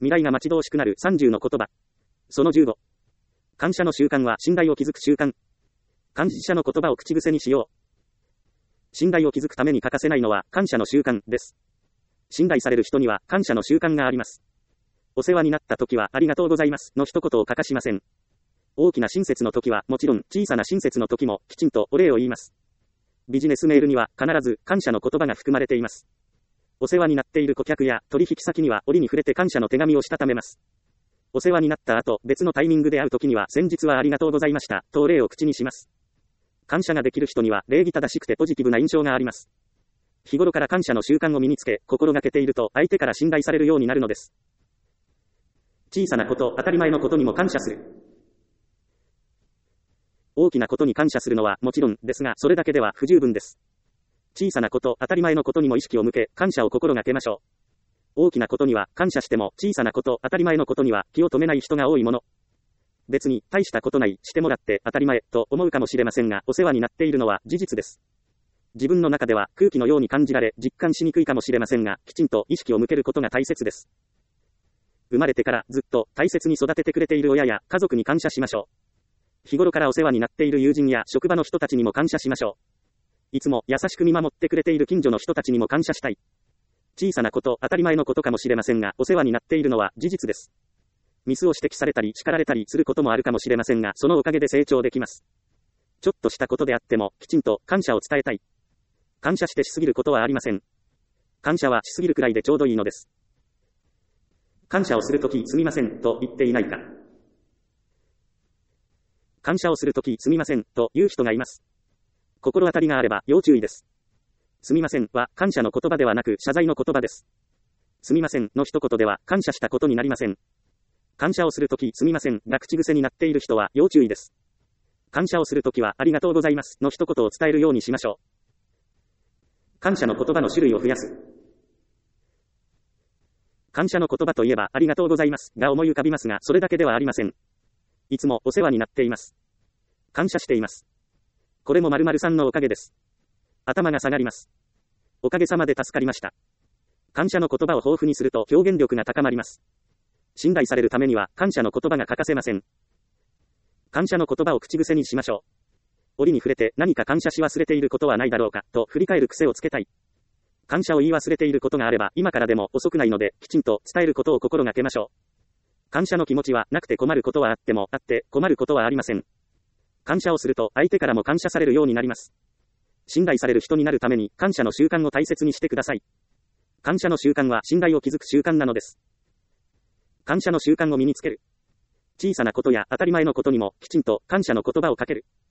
未来が待ち遠しくなる30の言葉。その15。感謝の習慣は信頼を築く習慣。感謝の言葉を口癖にしよう。信頼を築くために欠かせないのは感謝の習慣です。信頼される人には感謝の習慣があります。お世話になった時はありがとうございますの一言を欠かしません。大きな親切の時はもちろん小さな親切の時もきちんとお礼を言います。ビジネスメールには必ず感謝の言葉が含まれています。お世話になっている顧客や取引先には折に触れて感謝の手紙をしたためます。お世話になった後、別のタイミングで会う時には先日はありがとうございましたとお礼を口にします。感謝ができる人には礼儀正しくてポジティブな印象があります。日頃から感謝の習慣を身につけ、心がけていると相手から信頼されるようになるのです。小さなこと、当たり前のことにも感謝する。大きなことに感謝するのはもちろんですが、それだけでは不十分です。小さなこと、当たり前のことにも意識を向け、感謝を心がけましょう。大きなことには感謝しても、小さなこと、当たり前のことには気を止めない人が多いもの。別に大したことない、してもらって当たり前と思うかもしれませんが、お世話になっているのは事実です。自分の中では空気のように感じられ、実感しにくいかもしれませんが、きちんと意識を向けることが大切です。生まれてからずっと大切に育ててくれている親や家族に感謝しましょう。日頃からお世話になっている友人や職場の人たちにも感謝しましょう。いつも優しく見守ってくれている近所の人たちにも感謝したい。小さなこと、当たり前のことかもしれませんが、お世話になっているのは事実です。ミスを指摘されたり叱られたりすることもあるかもしれませんが、そのおかげで成長できます。ちょっとしたことであっても、きちんと感謝を伝えたい。感謝してしすぎることはありません。感謝はしすぎるくらいでちょうどいいのです。感謝をするときすみませんと言っていないか。感謝をするときすみませんと言う人がいます。心当たりがあれば要注意です。すみませんは感謝の言葉ではなく謝罪の言葉です。すみませんの一言では感謝したことになりません。感謝をするときすみませんが口癖になっている人は要注意です。感謝をするときはありがとうございますの一言を伝えるようにしましょう。感謝の言葉の種類を増やす。感謝の言葉といえばありがとうございますが思い浮かびますが、それだけではありません。いつもお世話になっています。感謝しています。これも〇〇さんのおかげです。頭が下がります。おかげさまで助かりました。感謝の言葉を豊富にすると表現力が高まります。信頼されるためには感謝の言葉が欠かせません。感謝の言葉を口癖にしましょう。折に触れて何か感謝し忘れていることはないだろうかと振り返る癖をつけたい。感謝を言い忘れていることがあれば今からでも遅くないのできちんと伝えることを心がけましょう。感謝の気持ちはなくて困ることはあってもあって困ることはありません。感謝をすると相手からも感謝されるようになります。信頼される人になるために感謝の習慣を大切にしてください。感謝の習慣は信頼を築く習慣なのです。感謝の習慣を身につける。小さなことや当たり前のことにもきちんと感謝の言葉をかける。